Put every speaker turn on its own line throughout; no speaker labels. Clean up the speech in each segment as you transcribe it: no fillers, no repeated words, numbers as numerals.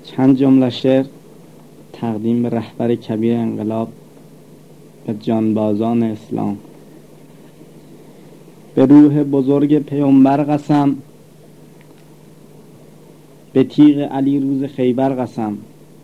چند جمله شعر تقدیم به رهبر کبیر انقلاب و جانبازان اسلام. به روح بزرگ پیامبر قسم، به تیغ علی روز خیبر قسم،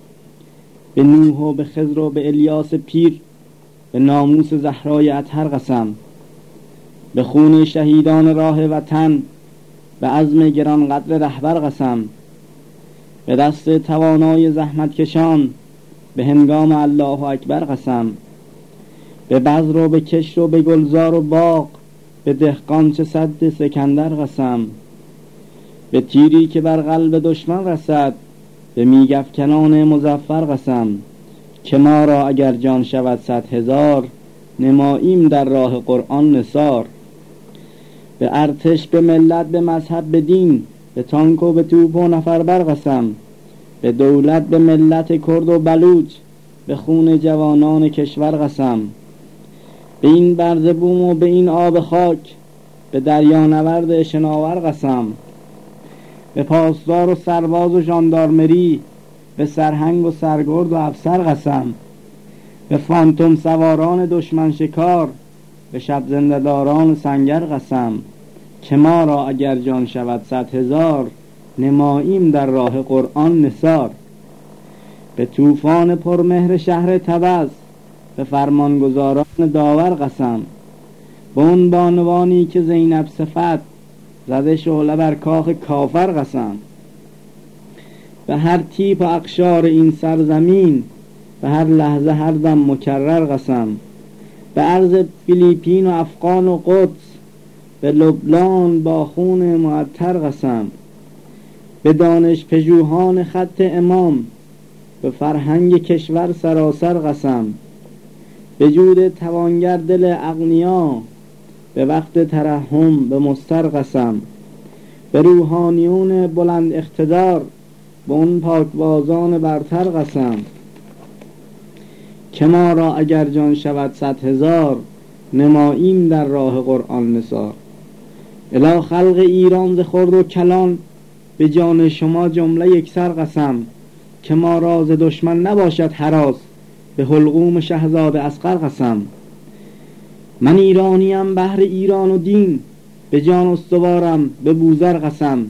به نوح و به خضر و به الیاس پیر، به ناموس زهرای اطهر قسم، به خون شهیدان راه وطن، به عزم گران قدر رهبر قسم، به دست توانای زحمت کشان، به هنگام الله اکبر قسم، به بذر و به کشت و به گلزار و باغ، به دهقان چه سد سکندر قسم، به تیری که بر قلب دشمن رسد، به میگافکنان مظفر قسم، که ما را اگر جان شود 100,000، نماییم در راه قرآن نثار. به ارتش، به ملت، به مذهب، به دین، به تانک و به توپ و نفربر قسم، به دولت، به ملت کرد و بلوچ، به خون جوانان کشور قسم، به این برز بوم و به این آب خاک، به دریا نورد شناور قسم، به پاسدار و سرباز و ژاندارمری، به سرهنگ و سرگرد و افسر قسم، به فانتوم سواران دشمن شکار، به شب زنده‌داران سنگر قسم، که ما را اگر جان شود 100,000، نماییم در راه قرآن نثار. به طوفان پرمهر شهر طبس، به فرمانگزاران داور قسم، به اون بانوانی که زینب صفت، زده شعله بر کاخ کافر قسم، به هر تیپ و اقشار این سرزمین، به هر لحظه هر دم مکرر قسم، به عرض فیلیپین و افغان و قدس، به لبنان با خون معطر قسم، به دانش پژوهان خط امام، به فرهنگ کشور سراسر قسم، به جود توانگر دل اغنیا، به وقت ترحم به مضطر قسم، به روحانیون بلند اقتدار، به اون پاکبازان برتر قسم، که ما را اگر جان شود 100,000، نماییم در راه قرآن نثار. الی خلق ایران ز خرد و کلان، به جان شما جمله یکسر قسم، که ما را ز دشمن نباشد هراس، به حلقوم شهزاده اصغر قسم. من ایرانیم بهر ایران و دین، به جان استوارم به بوذر قسم،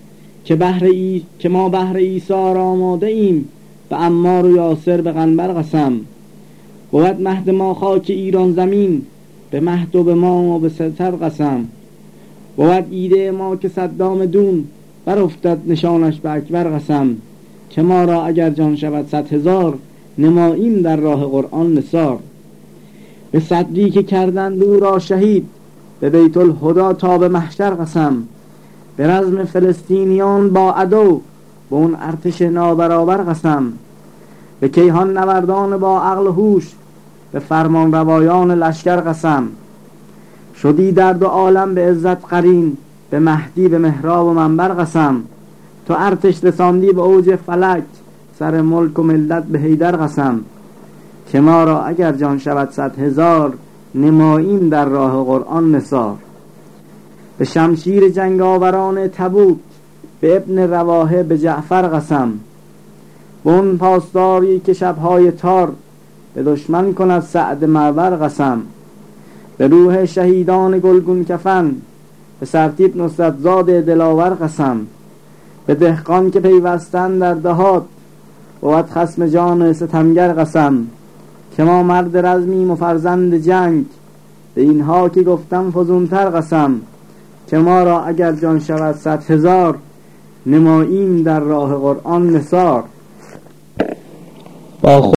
که ما بهر عیسی آماده ایم، به عمار و یاسر به قنبر قسم. بود مهد ما خاک ایران زمین، به مهد و به ما و به ستر قسم. بود ایده ما که صدام دون، بر افتد نشانش به اکبر قسم، که ما را اگر جان شود 100,000، نماییم در راه قرآن نثار. به صدری که کردند او را شهید، به بیت الهدی تا به محشر قسم، به رزم فلسطینیان با عدو، به اون ارتش نابرابر قسم، به کیهان نوردان با عقل و هوش، به فرمان روایان لشکر قسم. شدی در دو عالم به عزت قرین، به مهدی به محراب و منبر قسم، تو ارتش رساندی به اوج فلک، سر ملک و ملت به حیدر قسم، که ما را اگر جان شود 100,000، نماییم در راه قرآن نثار. به شمشیر جنگاوران تبوک، به ابن رواحه به جعفر قسم، به اون پاسداری که شبهای تار، به دشمن کند سعد معور قسم، به روح شهیدان گلگون کفن، به سرتیپ نصرت زاد دلاور قسم، به دهقان که پیوستن در دهات، بود خصم جان ستمگر قسم، که ما مرد رزمیم و فرزند جنگ، به اینها که گفتم فزونتر قسم، که ما را اگر جان شود 100,000، نماییم در راه قرآن نثار.